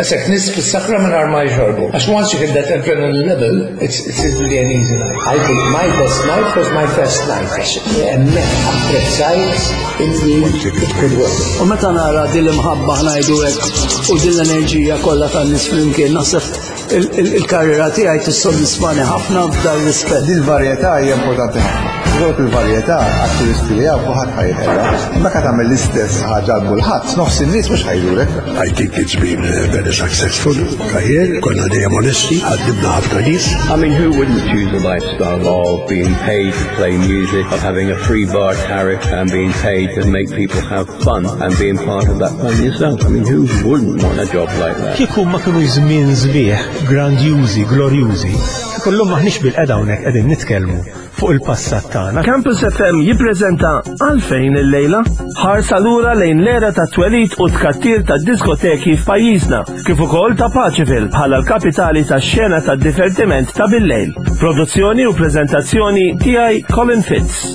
Għasek nis fis-sakra minn ma jxorbu. Għax once you hit that adrenaline level, it's really an easy night. I think my best night was my first night. Apprezzajt illi it could work. U meta nara din l-imħabba ngħidu hekk u din l-enerġija kollha tan-nies flimkien naħseb il-karriera tiegħi tissodisfani ħafna f'dan rispett. Din il-varjetà hija importanti ħafna. Dawk il-varjetà atturisti li hawn kulħadd ħajħedha. Meta tagħmel l-istess ħaġa l kulħadd nofs in-nies mhux ħajlulek. I think it's been very successful career. Konna dejjem onesti, ħaddimna ħafna nies. I mean, who wouldn't choose a lifestyle of being paid to play music, of having a free bar tariff and being paid to make people have fun and being part of that fun yourself? I mean, who wouldn't want a job like that? Kieku ma kienu żmien sbieħ, grandjużi, glorjużi, kollhom maħniex bil-qeda hawnhekk qegħdin nitkellmu fuq il-passat tagħna. Campus FM jippreżenta Għalfejn il-lejla ħarsa lura lejn l-era ta' twelid u tkattir ta' diskoteki f'pajjiżna, kif ukoll ta' Paċiville bħala l-kapitali tax-xena tad-divertiment ta' bil-lejl. Produzzjoni u preżentazzjoni tiegħi Colin Fitz.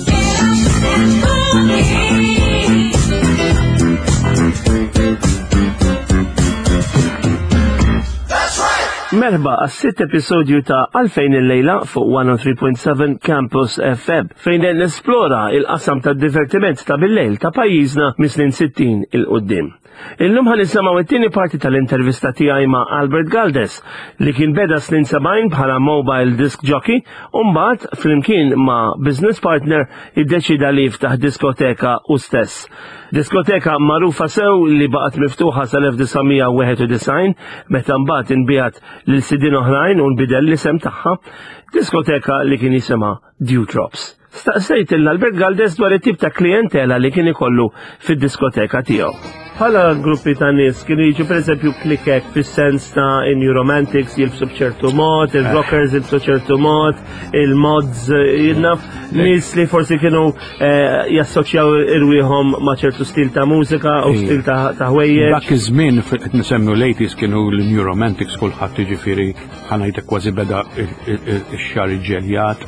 Merħba għas-sitt episodju ta' Għalfejn il-lejla fuq 103.7 Campus FM fejn nesplora il-qasam ta' divertiment ta' bil-lejl ta' pajjiżna mis-snin 60 il-qoddim. Illum ħan nisimgħu it-tieni parti tal-intervista tiegħi ma' Albert Galdes li kien beda snin 70 bħala mobile disc jockey u mbagħad flimkien ma' business partner iddeċida li jiftaħ diskoteka u stess. Diskoteka magħrufa sew li baqgħet miftuħa sal-1991 meta mbagħad inbiegħat lil sidin oħrajn u nbidel l-isem tagħha, diskoteka li kien jisimha Dewdrops. Staqsejt l-Albert Galdes dwar it-tip ta' klijentela li kien ikollu fid-diskoteka tiegħu. Bħala gruppi ta' nies kienu jiġu pereżempju klikek fis-sens ta' in-Romantics jilbsu b'ċertu mod, il-rockers jilbsu ċertu mod, il-mods jinnaf, nies li forsi kienu jassoċjaw irwieħhom ma' ċertu stil ta' mużika u stil ta' ħwejjeġ. Dak iż-żmien qed nisemmu l-80s kienu l-New Romantics kulħadd jiġifieri ħanajtek kważi beda x-xar ġeljat,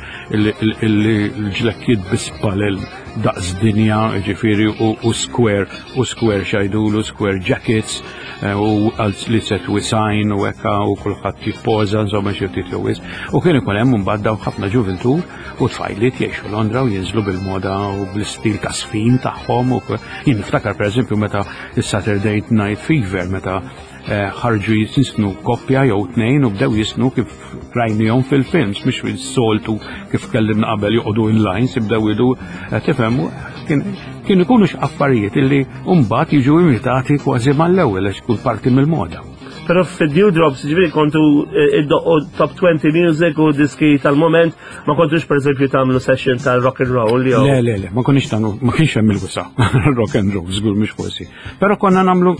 il-ġlekkiet bispalel daqs dinja ġifieri u square xajdulu, square jackets u li set wisajn u ekka u kulħadd jippoża insomma xi ftit jowis. U kien ikun hemm imbagħad dawn ħafna ġuventur u tfajliet jgħixu Londra u jinżlu bil-moda u bl-istil ta' sfin tagħhom u jien niftakar pereżempju meta is-Saturday Night Fever meta ħarġu jisnu koppja jew tnejn u bdew jisnu kif rajnihom fil-films mhux fil-soltu kif kellimna qabel joqogħdu in lines ibdew jidu tifhem kien ikunu x'affarijiet illi mbagħad jiġu imitati kważi mal-ewwel għax kull parti mill-moda. Però fid-Dewdrops ġifieri kontu iddoqqu top 20 music u diski tal-moment ma kontux pereżempju tagħmlu session tal-rock and roll jew. Le, ma konniex tagħmlu ma kienx hemm il-wisa rock and roll żgur mhux forsi. Però konna nagħmlu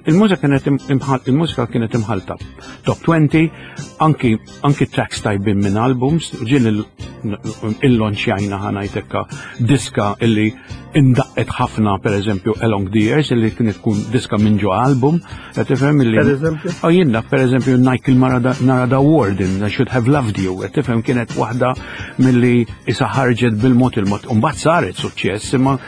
il-mużika kienet imħalta. Top 20 anki tracks tajbin minn albums, ġien il-lonċjajna ħanajtekka diska illi indaqqet ħafna pereżempju Along the Years illi kienet tkun diska minn ġo album, qed tifhem illi jiena pereżempju Nike Narada Warden I Should Have Loved You, qed tifhem kienet waħda milli isa ħarġet bil-mod il-mod u mbagħad saret suċċess imma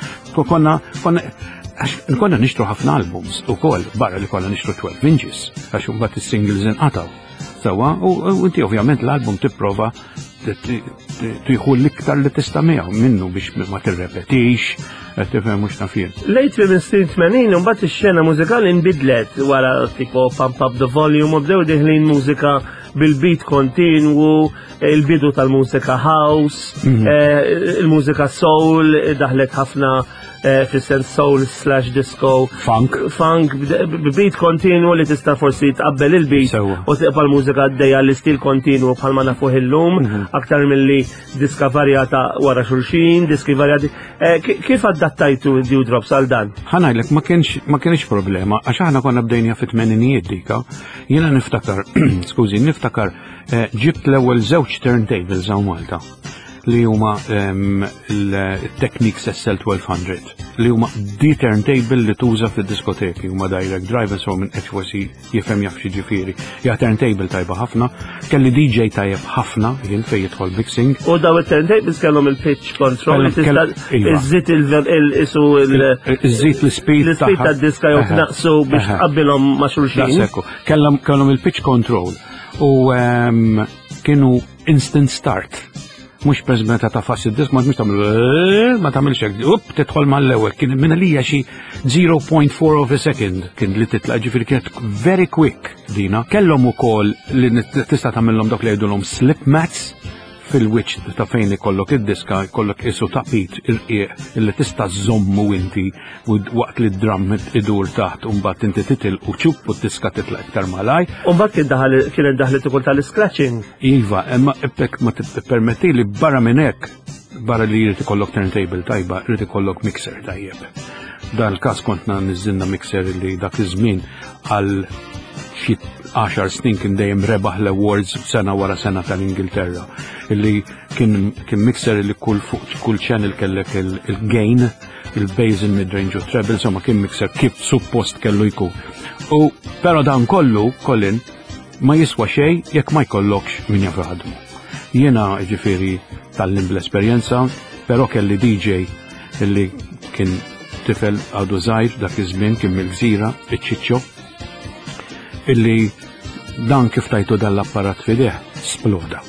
konna nixtru ħafna albums ukoll barra li konna nixtru 12 inches għax mbagħad is-singles inqataw. Sewa u inti ovvjament l-album tipprova tieħu l-iktar li tista' miegħu minnu biex ma tirrepetix, qed tifhem mhux nafien. Lejt minn snin 80 u mbagħad ix-xena mużikali nbidlet wara tipo Pump Up the Volume u bdew deħlin mużika bil-beat kontinwu, il-bidu tal-mużika house, il-mużika soul daħlet ħafna fis-sens soul / disco, funk, beat kontinwu li tista' forsi tqabbel il-beat u tibqa' l-mużika għaddejja l-istil kontinwu bħalma nafuh illum aktar milli diska varjata wara xulxin, diski varjati. Kif adattajtu Dewdrops għal dan? Ħanajlek ma kienx problema għax aħna konna bdejnija fit-tmeninijiet dika. Jiena niftakar ġibt l-ewwel żewġ turntables hawn Malta. li huma il-Technics SL1200 li huma di turntable li tuża fid-diskoteki huma direct drivers u minn qed forsi jifhem jaf xi ġifieri. Ja turntable tajba ħafna, kelli DJ tajjeb ħafna jien fejn jidħol mixing. U daw it-turntables kellhom il-pitch control iżżid il-isu iżżid l-speed tad-diska jew tnaqsu biex tqabbilhom ma' xulxin. Kellhom il-pitch control u kienu instant start. Mux per meta ta' fassi disk ma tagħmilx hekk, tidħol mal-ewwel, kien minn għalija xi 0.4 of a second kien li titla' ġifieri kienet very quick dina. Kellhom ukoll li tista' tagħmilhom dak li jgħidulhom slip mats fil-wiċċ ta' fejn ikollok id-diska, jkollok isu tapit irqiq illi tista' żommu inti waqt li d-drum idur taħt u mbagħad inti titilq u ċupp u d-diska titla' iktar malaj. U mbagħad kienet daħlet ukoll tal-scratching. Iva, imma hekk ma tippermetti li barra minn hekk, barra li jrid ikollok turntable tajba, jrid ikollok mixer tajjeb. Dan il-każ kontna niżilna mixer li dak iż-żmien għal xi 10 snin kien dejjem rebaħ l-awards sena wara sena tal-Ingilterra. Illi kien mixer li kull channel kellek il-gain, il-bass, il-midrange u treble, insomma kien mixer kif suppost kellu jkun. U però dan kollu, Colin, ma jiswa xejn jekk ma jkollokx min jafħadmu. Jiena ġifieri tal-lim bl-esperjenza, però kelli DJ illi kien tifel għadu żgħir dak iż-żmien kien mill-Gżira, iċ-Ċiċċo, illi dan kif tajtu dal-apparat fideh sploda.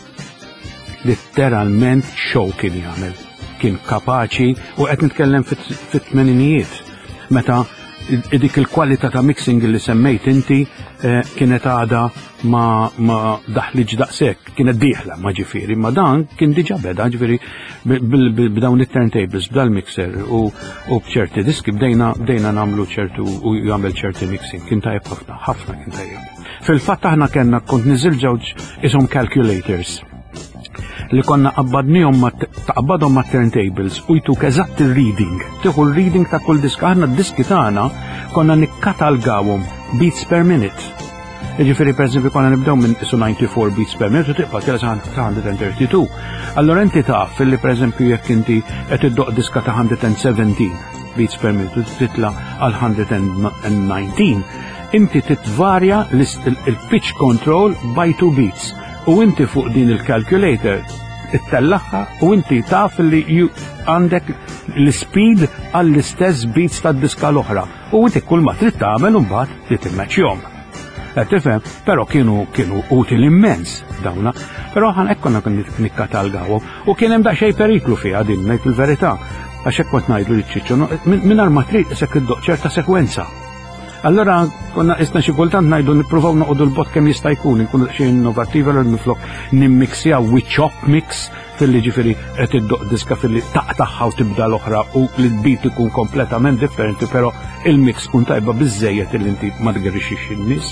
Literalment show kien jagħmel. Kien kapaċi u qed nitkellem fit-tmeninijiet meta dik il-kwalità ta' mixing li semmejt inti kienet għada ma daħliġ daqshekk, kienet dieħla ma ġifieri, ma dan kien diġà beda ġifieri b'dawn it-turntables, b'dal-mixer u b'ċerti diski bdejna nagħmlu ċertu u jagħmel ċerti mixing, kien tajjeb ħafna kien tajjeb. Fil-fatt aħna kellna kont niżil ġewġ ishom calculators li konna qabbadnihom taqbadhom ma' turntables u jtuk eżatt il-reading. Tieħu l-reading ta' kull disk, aħna d-diski tagħna konna nikkatalgawhom beats per minute. Jiġifieri pereżempju konna nibdew minn isu 94 beats per minute u tibqa' tela sa 132. Allura inti taf li pereżempju jekk inti qed iddoq diska ta' 117 beats per minute u titla' għal 119, inti titvarja il-pitch control by 2 beats. U inti fuq din il-calculator it-tellaħħa u inti taf li għandek l-speed għall-istess beats tad-diska l-oħra. U inti kull ma trid tagħmel imbagħad li timmatchjhom. Qed tifhem, però kienu util immens dawna, però aħna hekk konna nikkatalgawhom u kien hemm daqsxejn periklu fiha din ngħid il-verità. Għax hekk kont ngħidlu liċ-Ċiċċo mingħajr ma trid isek iddoq ċerta sekwenza. Allora konna isna xi kultant ngħidu nippruvaw noqogħdu l-bot kemm jista' jkun, inkunu xi innovattivi għal niflok nimmixjaw wi chop mix fil-li ġifieri qed iddoq diska fil-li taqtaħħa u tibda l-oħra u li l-beat ikun kompletament differenti, però il-mix kun tajba biżejjed illi inti ma tgerrixix in-nies.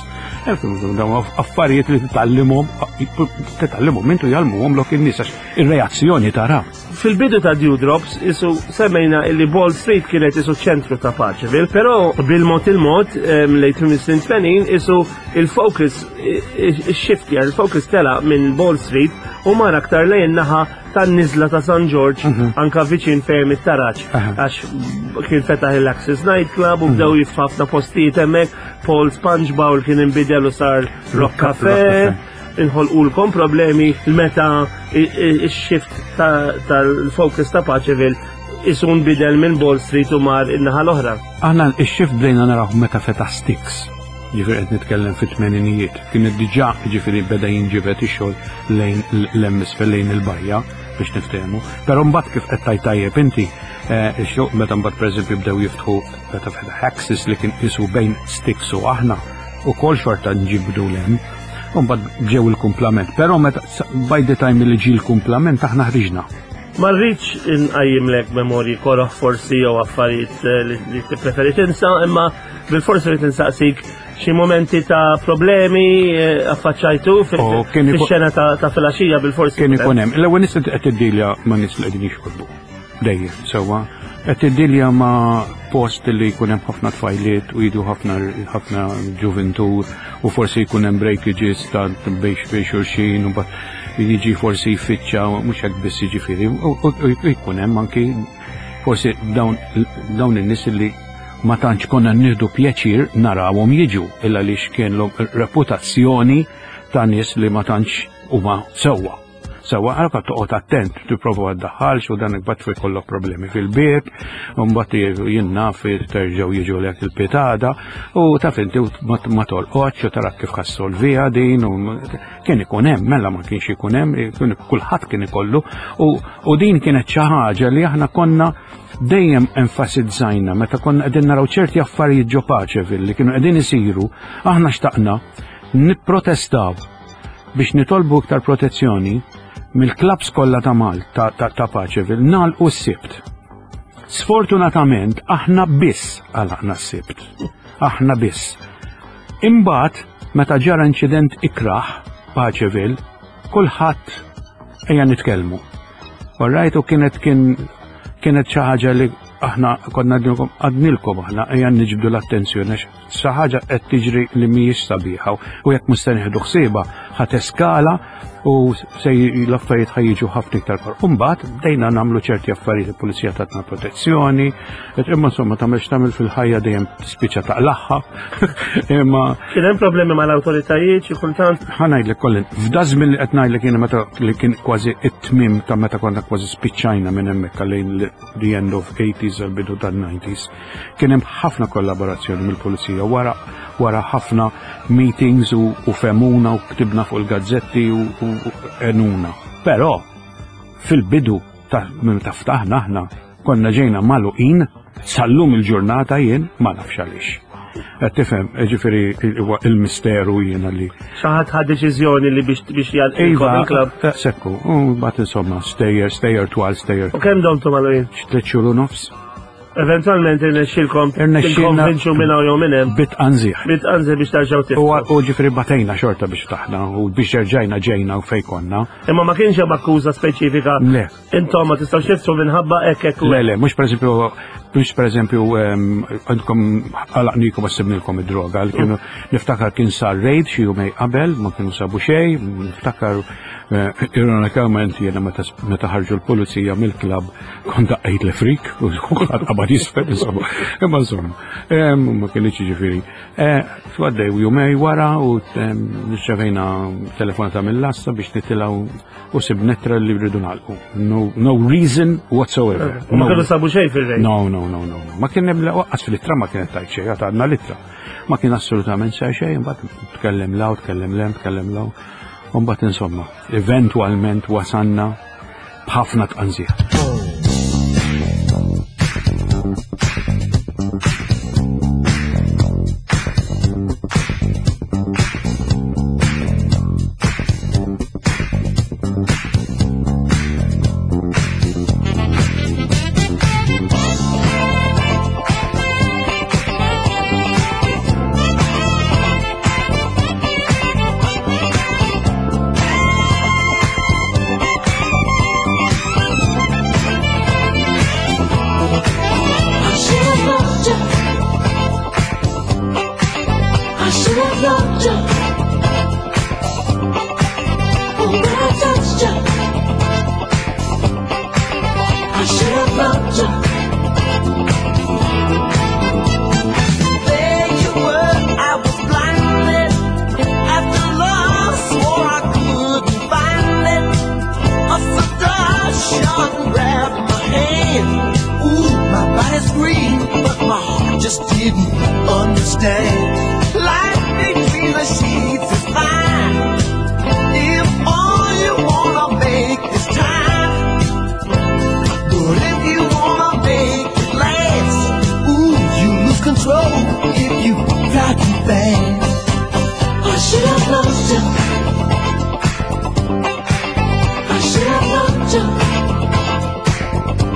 Affarijiet li titgħallimhom intu jgħallmuhom lok in-nies għax ir-reazzjoni tara. Fil-bidu ta' Dewdrops isu semmejna illi Ball Street kienet isu ċentru ta' Paċeville, però bil-mod lejt mis-snin 80 isu il-focus il-shift il-focus tela minn Ball Street u mara aktar lejn naħa tan-niżla ta' St. George anka viċin fejn it-taraġġ għax kien fetaħ il-Access Night Club u bdew jifħafna postijiet hemmhekk, Paul Sponge Bowl kien inbidel u sar Rock Cafe, inħolqulkom problemi meta il-shift tal-focus ta' Paċeville isun bidel minn Ball Street u mar in-naħa l-oħra. Aħna il-shift bdejna naraw meta fetaħ Styx. Ġifieri qed nitkellem fit-tmeninijiet. Kienet diġà ġifieri beda jinġibed ix-xogħol lejn l-emisfel lejn il-bajja biex niftehmu. Però mbagħad kif qed tajjeb inti ix-xogħol meta mbagħad pereżempju bdew jiftħu meta fetaħ Axis li kien isu bejn Styx u aħna ukoll xorta nġibdu lem. U mbagħad ġew il-kumplament. Però meta by the time li ġie l-kumplament aħna ħriġna. Ma rridx inqajjimlek memorji koroħ forsi jew affarijiet li tippreferi tinsa, imma bil-forsi li tinsaqsik xi momenti ta' problemi affaċċajtu fix-xena ta' filgħaxija bil-forsi. Kien ikun hemm. L-ewwel nies qed tiddilja ma' nies li qegħdin jixkorbu. Dejjem sewwa. Qed tiddilja ma' post li jkun hemm ħafna tfajliet u jidu ħafna ġuventur u forsi jkun hemm breakages ta' bejn xulxin u jiġi forsi jfittxa mhux hekk biss jiġifieri u jkun hemm anki forsi dawn in-nies li ma tantx konna nieħdu pjaċir narawhom jiġu illa għaliex kienlhom reputazzjoni ta' nies li ma tantx huma sewwa. Sewa għalka toqgħod attent tipprova ddaħħalx u dan imbagħad fi jkollok problemi fil-biet, u mbagħad jien naf terġgħu jiġu lek il-pitada u taf inti ma tolqodx u tara kif ħassolviha din u kien ikun hemm mela ma kienx ikun hemm, kulħadd kien ikollu u din kienet xi ħaġa li aħna konna dejjem enfasizzajna meta konna qegħdin naraw ċerti affarijiet ġo Paċeville li kienu qegħdin isiru, aħna xtaqna nipprotestaw biex nitolbu iktar protezzjoni mill-klabs kollha ta' Malta ta' Paċeville nagħlqu s-sibt. Sfortunatament aħna biss għalaqna s-sibt. Aħna biss. Imbagħad meta ġara inċident ikraħ Paċeville, kulħadd ejja nitkellmu. Orrajt u kienet xi ħaġa li aħna konna għadnilkom aħna ejja niġbdu l-attenzjoni xi ħaġa qed tiġri li mhijiex sabiħa u jekk mista nieħdu ħsiebha ħadd eskala u se l-affarijiet ħajjiġu ħafna iktar kor. Mbagħad bdejna nagħmlu ċerti affarijiet il-pulizija tatna protezzjoni, imma insomma tagħmel fil-ħajja dejjem tispiċċa taqlaħħa. Imma kien hemm problemi mal-awtoritajiet xi kultant. Ħanajdlek kollin, f'dażmin li qed ngħidlek jiena meta li kien kważi it-tmiem ta' meta konna kważi spiċċajna minn hemmhekk lejn the end of 80s u bidu tan-90s, kien hemm ħafna kollaborazzjoni mill-pulizija wara ħafna meetings u femuna u ktibna fuq il-gazzetti u enuna. Però fil-bidu ta' ftaħna aħna konna ġejna magħluqin sallum il-ġurnata jien ma nafx għaliex. Qed tifhem, ġifieri il-misteru jiena li. Xi ħadd ħad deċiżjoni li biex jgħadilkom il-klabb. Sekku, mbagħad insomma stejjer twal stejjer. U kemm domtu magħluqin? 3 xhur u nofs. Eventualment irnexxilkom tinkonvinċu minn hawn jew minn hemm. Bit anżieħ. Bit anżieħ biex tarġgħu tifhmu. U ġifieri batejna xorta biex taħna u biex ġejna u fejn konna. Imma ma kienx hemm akkuża speċifika. Le. Intom ma tistgħux tifhmu minħabba hekk. Le, mhux pereżempju għandkom għalaqnikom għassibnilkom id-droga. Kienu niftakar kien sar raid xi jumej qabel, ma kienu sabu xejn, niftakar ironikament jiena meta ħarġu l-pulizija mill-klabb kont daqqejt l-frik u qabad jisfel insomma. Imma insomma, ma kienx jiġifieri. Għaddej jumej wara u nirċevejna telefonata mill-lassa biex nitilgħu u sibnetra li rridu nagħlqu. No reason whatsoever. Ma kienu sabu xejn fir-rejn. No. Ma kien hemm waqqas fil-ittra ma kienet tajt xejn, għadna l-ittra. Ma kien assolutament xejn, mbagħad tkellem law. U mbagħad insomma, eventwalment wasanna b'ħafna tqanżieħ.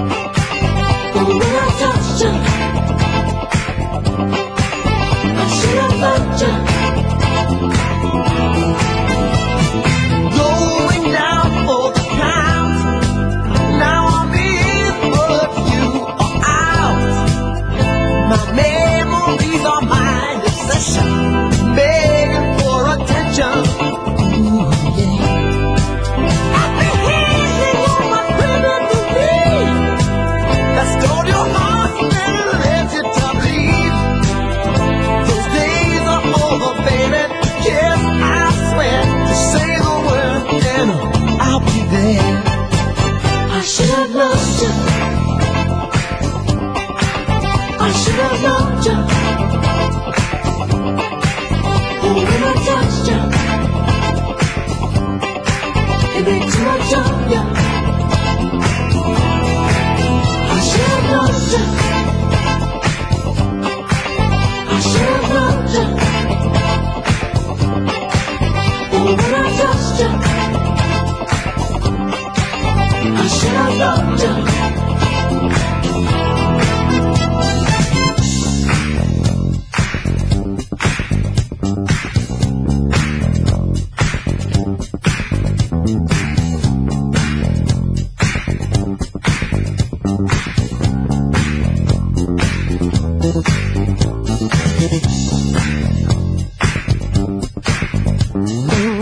I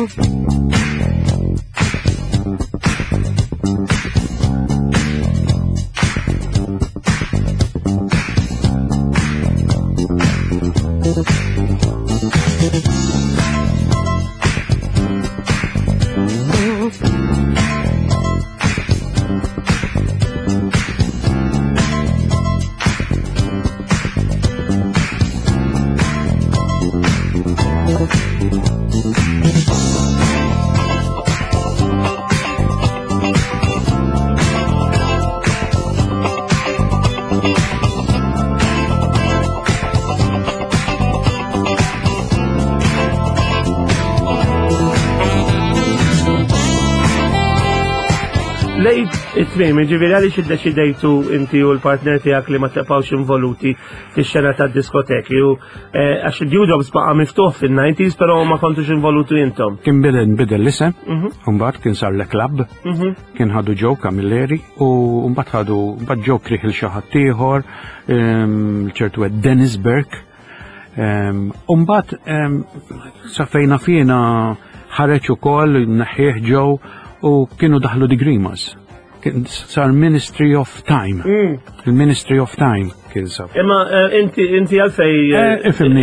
Lejt it-tmim, ġiviri għalix id-deċidejtu inti u l-partner tijak li ma taqpawx involuti fil-xena ta' diskoteki u għax il-Dewdrops baqa miftuħ fil-90s, pero ma kontux involuti intom. Kien bidel l-isem, un-bat kien sar l-klab, kien ħadu ġew Camilleri u un-bat ħadu ġew kriħil xaħat tiħor, ċertu għed Dennis Burke, un-bat safejna fina ħareċu kol, naħieħ ġew u kienu daħlu di Grimas. Sar Ministry of Time. Il-Ministry of Time kien sab. Imma inti għalfej... Ifimni,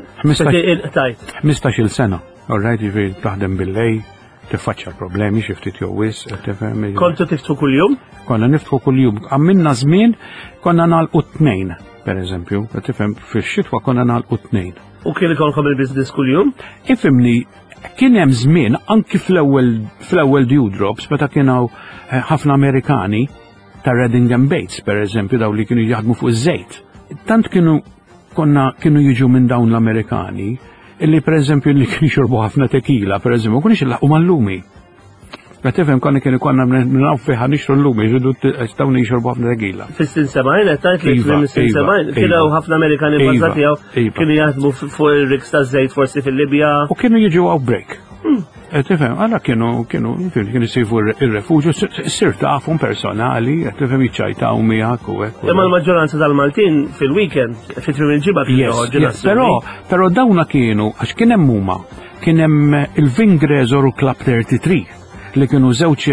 15 sena. All-right, ġifiri taħdem bil-lej, tiffaċċa problemi, xiftit jowis. Kontu tiftu kull-jum? Konna niftħu kull-jum. Għamminna żmien konna nagħlqu 2, per eżempju. Tifhem, fil-xitwa konna nagħlqu 2. U kien ikolkom il-business kull-jum? Ifimni, kien hemm żmien anki fl-ewwel Dewdrops meta kienu ħafna Amerikani ta' Reading and Bates, per eżempju, daw li kienu jaħdmu fuq iż-żejt. Tant kienu jiġu minn dawn l-Amerikani illi per eżempju li kienu jxorbu ħafna tequila, per eżempju, kienu jxillaqu mal-lumi. Tifhem konna naw fiħa nixru l-lumi, ġidu stawni jxorbu ħafna tequila. Fis-sin sebgħin, tajt li fis-sin sebgħin, kienu ħafna Amerikani bbażati kienu jaħdmu fuq ir-rigs taż-żejt forsi fil-Libja. U kienu jiġu outbreak. Tifhem, għala kienu jisibu ir-refuġju, sir tafhom personali, tifhem jiċċajtaw miegħek u hekk. Imma l-maġġoranza tal-Maltin fil-weekend, fit-trim il-ġibgħa Però dawna kienu, għax kien hemm huma, kien hemm il-Vingresor u Club 33 li kienu żewġ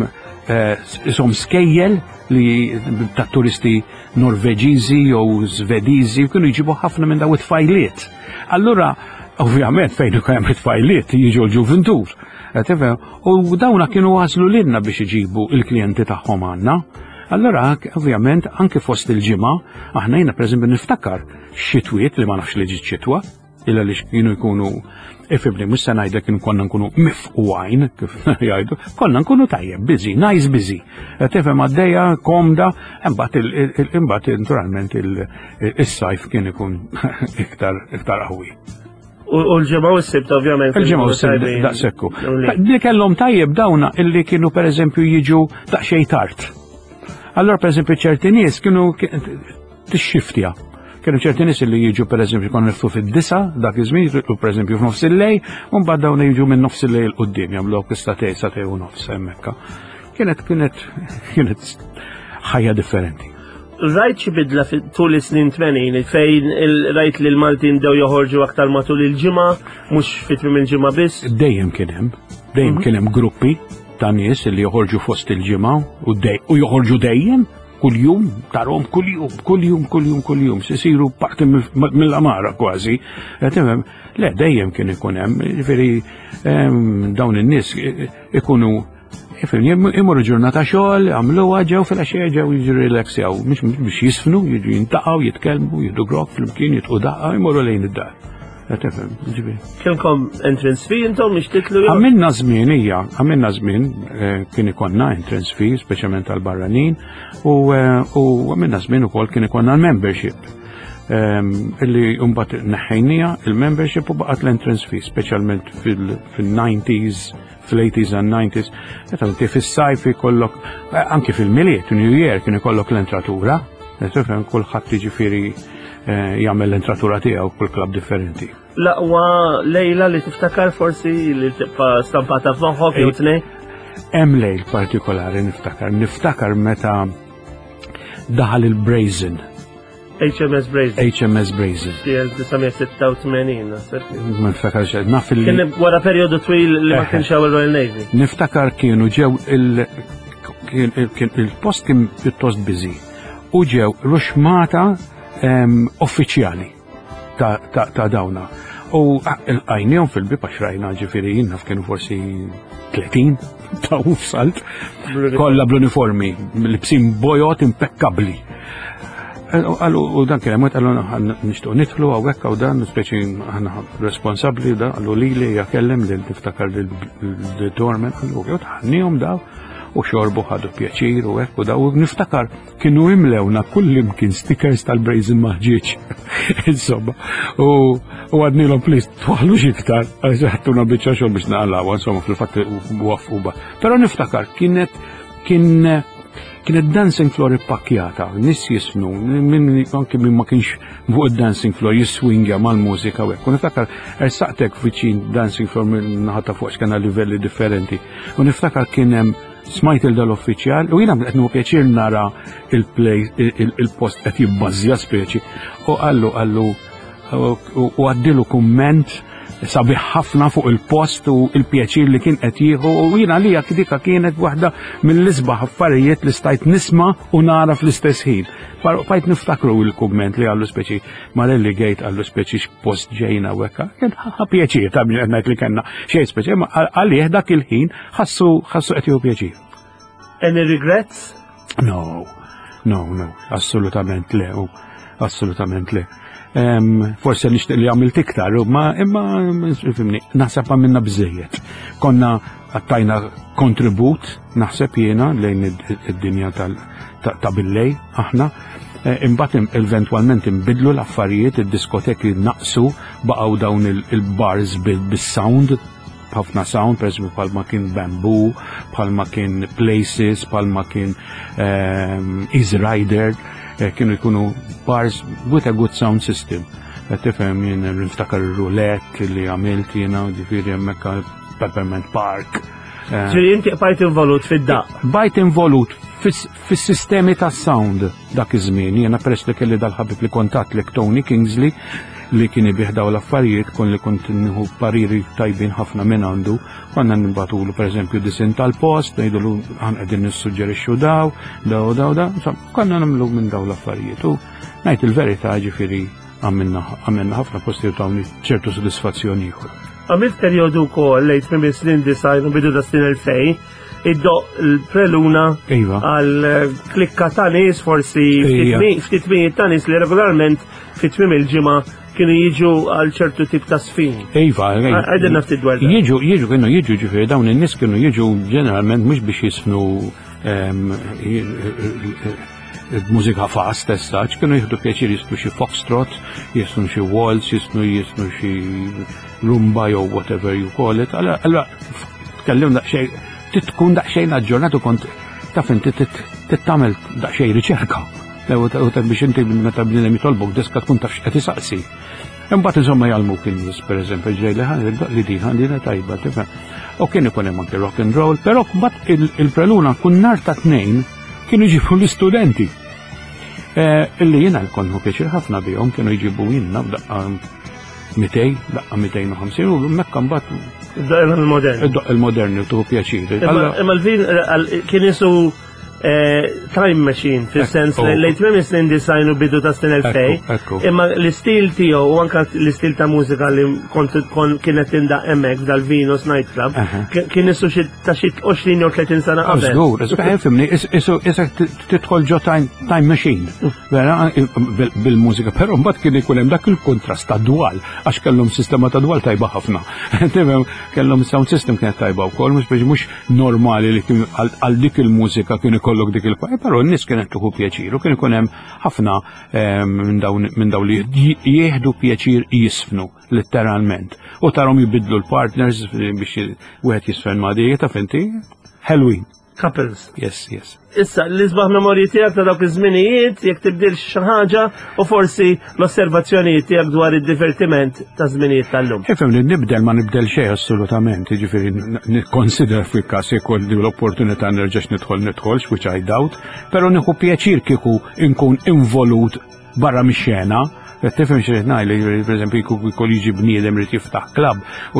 isom skejjel li ta' turisti Norveġiżi jew Svediżi kienu jġibu ħafna minn daw it-tfajliet. Allura, ovvjament fejn ikun hemm it-tfajliet jiġu l-ġuventur. U dawna kienu waslu lilna biex iġibu il-klijenti tagħhom għandna. Allura, ovvjament, anke fost il-ġimgħa, aħna jiena pereżempju niftakar xitwiet li ma nafx li ġiet xitwa, illa li kienu jkunu ifibni, mux sanajda kienu konna nkunu mifqwajn, kif jgħidu, konna nkunu tajjeb, busy, nice busy. Tifhem għaddeja, komda, imbat naturalment il-sajf kien ikun iktar qawwi. U l-ġemgħa u s-sibt, ovvjament. Il-ġemgħa u s-sibt, daqsekku. Li kellhom tajjeb dawna illi kienu per eżempju jiġu daqsxejn tard. Allora per eżempju ċerti nies kienu tixxiftja. Kienu ċerti nies li jiġu per eżempju kon niftu fid-9 dak iż-żmien jitlu per eżempju f'nofs il-lejl u mbagħad dawn jiġu minn nofs il-lejl quddiem jagħmlu satej u nofs hemmhekk. Kienet ħajja differenti. Rajt xi bidla tul is-snin 80 fejn rajt li l-Maltin dew joħorġu aktar matul il-ġimgħa mhux fit-tmiem il-ġimgħa biss. Dejjem kien hemm gruppi ta' nies li joħorġu fost il-ġimgħa u joħorġu dejjem. Kull-jum, tarom kull-jum, siru parti mill-amara kważi. Le, dejjem kien ikun hemm, dawn in-nies ikunu imorru ġurnata xogħol, għamluha ġew fil-għaxija ġew jiġu relaxjaw, biex jisfnu, jiġu jintaqgħu, jitkellmu, jieħdu grog flimkien, jitqu daqqa, imorru lejn id-dar. Kienkom entrance fee intom mhix titlu? Għamilna żmien kien ikonna entrance fee, speċjalment għall-barranin, u għamilna żmien ukoll kien ikonna l-membership. Illi mbagħad neħħejnija il-membership u baqgħet l-entrance fee, speċjalment fil-90s, fil-80s and 90s. Meta inti fis-sajf ikollok anke fil-miliet, New Year kien ikollok l-entratura, kulħadd jiġifieri jagħmel l-entratura tiegħu kull klabb differenti. Laqwa lejla li tiftakar forsi li tibqa' stampata f'moħħok jew tnej? Hemm lejl partikolari niftakar meta daħal il-Brazen HMS Brazos. HMS Brazos. 1986 naħseb. Ma niftakarx, naf li. Kien wara perjodu twil li ma kienx hawn il-Royal Navy. Niftakar kienu ġew il-post kien pjuttost busy u ġew ruxmata uffiċjali ta' dawna. U għajnijom fil-bipa xrajna ġifiri jinnaf kienu forsi 30 ta' ufsalt kolla bl-uniformi, l-bsim bojot impeccabli. U dan kien għamut għallu nishtuq nitlu għawek għaw dan, speċi għanna responsabli da, għallu li jakellem li tiftakar l-dormen, għallu għannijom daw u xorbu ħadu pjaċir u għek u daw u niftakar kienu imlewna kullim kien stickers tal-Brazen maħġieċ. Insomma, u għadnilom please, tuħallu xiktar, għaxħattuna bieċa xol biex naqlaw, insomma, fil-fatti u għafuba. Pero niftakar, kienet dancing floor ippakjata, nis jisnu, anki minn ma kienx fuq dancing floor jiswingja mal-mużika u għek. U niftakar, ersaqtek viċin dancing floor minn naħata fuq xkana livelli differenti. U niftakar kienem smajt il-dal-uffiċjal u jina għetnu pjaċir nara il-post għet jibbażja speċi u għallu u għaddilu komment sabiħ ħafna fuq il-post u il-pjaċir li kien qed jieħu u jina li dika kienet waħda mill-isbaħ affarijiet li stajt nisma' u nara fl-istess ħin. Fajt niftakru il-komment li għallu speċi Marelli Gate għallu speċi x-post ġejna wekka. Kien pjaċir ta' minn għednajt li kena xej speċi, ma għalih dak il-ħin ħassu qed jieħu pjaċir. Any regrets? No, assolutament le, assolutament le. Forse nixtieq li għamilt iktar, imma fimni, naħseb minna bżejjed. Konna għattajna kontribut, naħseb jiena lejn id-dinja ta' billej, aħna, imbagħad eventualment inbidlu l-affarijiet, id-diskoteki naqsu, baqgħu dawn il-bars bis-sound, ħafna sound, per esempio palma kien Bamboo, palma kien Places, palma kien Easy Rider, kienu jkunu bars with a good sound system. Tifhem jien niftakar il-roulette li għamilt jiena ġifieri hemmhekk Peppermint Park. Ġifieri inti bajt involut fid-daq. Bajt involut fis-sistemi tas-sound dak iż-żmien. Jiena peress li kelli dal-ħabib li kontatt li Tony Kingsley li kien ibiħdaw l-affarijiet kon li kont nieħu pariri tajbin ħafna minn għandu, konna nbatulu pereżempju disin tal-post, ngħidulu aħna qegħdin nissuġġerixxu daw, konna nagħmlu minn daw l-affarijiet. U ngħid il-verità ġifieri għamilna ħafna postijiet tawni ċertu sodisfazzjoni ieħor. Għamilt perjodu wkoll lejt minn snin design u bidu ta' snin 2000 id-doq il-preluna għal klikka ta' nies forsi ftit mijiet ta' nies li regolarment fit-tmiem il-ġimgħa kienu jiġu għal ċertu tip ta' sfin. Iva, għajdin nafti dwar. Kienu jiġu ġifieri dawn in-nies kienu jiġu ġeneralment mhux biex jisfnu mużika fast essaċ, kienu jieħdu pjaċir jisnu xi foxtrot, jisnu xi waltz, jisnu xi rumba jew whatever you call it. Allora tkellim daqsxejn tkun daqsxejn aġġornat u kont taf inti tittamel daqsxejn riċerka. U biex inti meta bniedem jitolbok diska tkun taf x'qed isaqsi. Imbagħad insomma jgħalmuk in-nies pereżempju ġejli li din ħandina tajba tifhem. U kien ikun hemm anke rock and roll, però mbagħad il-preluna kun nhar ta' tnejn kienu jġibu l-istudenti. Illi jiena konnu pjaċir ħafna bihom kienu jġibu jinna b'daqqa 200, daqqa 250 u mekka mbagħad il-moderni tuħu pjaċir. Imma l-vin kien jisu time machine, fil-sens li l-8 snin design u bidu ta' snin 2000, imma l-istil tiegħu u anka l-istil ta' mużika li kienet tinda emmek dal-Venus Night Club, kien isu ta' xi 20 u 30 sena qabel. Żgur, fimni, isek tidħol ġo time machine, vera, bil-mużika, però mbagħad kien ikun hemm dak il-kontrast ta' dwal, għax kellhom sistema ta' dwal tajba ħafna. Kellhom sound system kienet tajba wkoll, mhux normali li għal dik il-mużika kien ikollok dik il-kwaj, però n-nies kienet tuħu pjaċir u kien ikun hemm ħafna minn dawn li jieħdu pjaċir jisfnu letteralment. U tarhom jibidlu l-partners biex wieħed jisfen ma' dieta finti Halloween. Couples. Yes. Issa, l-isbaħ memorji tiegħek ta' dawk iż-żminijiet, jekk tibdilx xi ħaġa u forsi l-osservazzjonijiet tiegħek dwar id-divertiment ta' żminijiet tal-lum. Ifhem li nibdel ma nibdel xejn assolutament, jiġifieri nikkonsider fil-każ jkolli l-opportunità nerġax nidħolx which I doubt, però nieħu pjaċir kieku nkun involut barra mix-xena. Tifhem x'rid ngħid, pereżempju jkun jiġi bniedem rid jiftaħ klabb u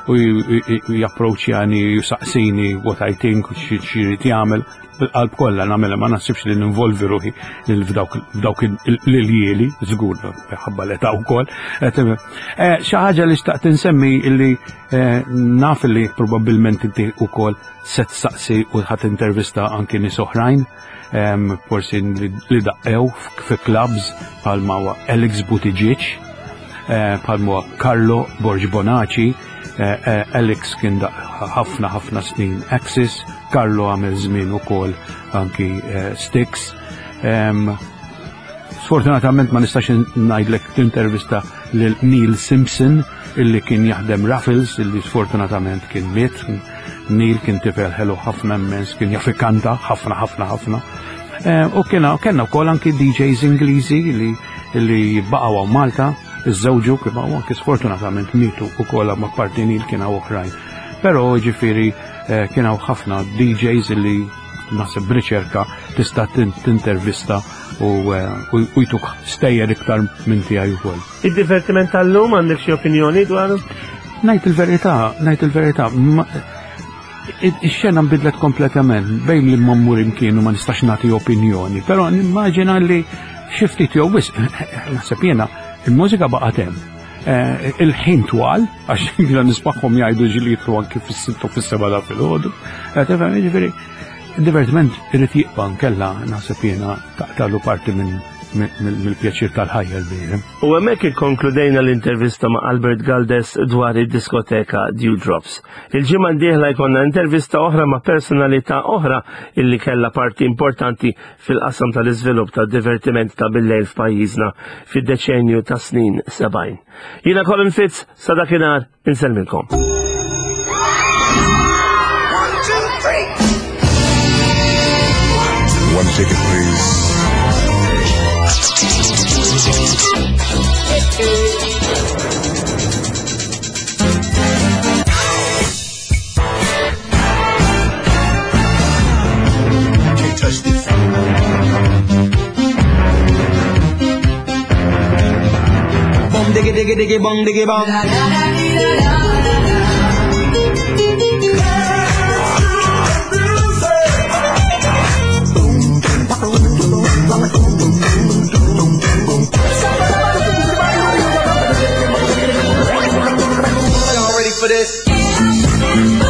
japproċċjani jusaqsini what I think x'rid jagħmel bil-qalb kollha nagħmel ma naħsibx li ninvolvi ruħi f'dawk l-iljieli, żgur ħabba l-età wkoll. Xi ħaġa li xtaqt insemmi illi naf li probabbilment inti wkoll se tsaqsi u ħadd intervista anki nies oħrajn. Forsi li daqqew fi clubs bħalma huwa Alex Buttigieg, bħalma huwa Carlo Borg-Bonacci. Alex kien ħafna snin Axis, Carlo għamel żmien ukoll anki Styx. Sfortunatament ma nistax ngħidlek tintervista lil Neil Simpson illi kien jaħdem Raffles illi sfortunatament kien miet. Neil kien tifel ħelu ħafna immens, kien jaffikanta ħafna. U kena wkoll anki DJs Ingliżi li baqgħu Malta, iż-żewġu kif anki sfortunatament mietu wkoll ma' parti Neil kien hawn oħrajn. Però ġifieri kien hawn ħafna DJs li naħseb b'riċerka tista' tintervista u jtuk stejjer iktar minn tiegħi wkoll. Id-divertiment tal-lum għandek xi opinjoni dwaru? Ngħid il-verità. Ix-xena nbidlet kompletament bejn li mmur imkienu ma nistax nagħti opinjoni, però nimmaġina li xi ftit jew wisq naħseb jiena il-mużika baqgħet hemm. Il-ħin twal għax jiena nisbagħhom jgħidu ġilietru anke fis-6 u fis-7 ta' filgħodu. Ġifieri id-divertiment irid jibqa' nkella naħseb jiena taqtalu parti mill-pjaċir tal-ħajja l-bejjem. U hemmhekk ikkonkludejna l-intervista ma' Albert Galdes dwar id-diskoteka Dewdrops. Il-ġimgħa d-dieħla jkollna intervista oħra ma' personalità oħra illi kellha parti importanti fil-qasam tal-iżvilupp tad-divertiment ta' bil-lejl f'pajjiżna fid-deċenju ta' snin 70. Jiena Colin Fitz sa dakinhar insellmilkom. 1, 2, 3. One ticket, please. Can't touch this. Bong diggy diggy diggy bong diggy bong. Y'all ready for this?